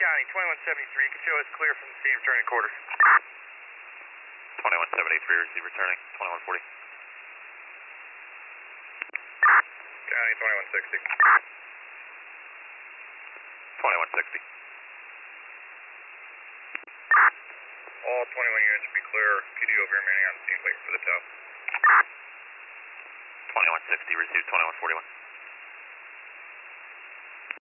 County, 2173. You can show us clear from the scene returning quarters. 2173, receive returning, 2140. County, 2160. 2160. All 21 units should be clear. PDO remaining on scene, waiting for the tow. 2160, receive 2141.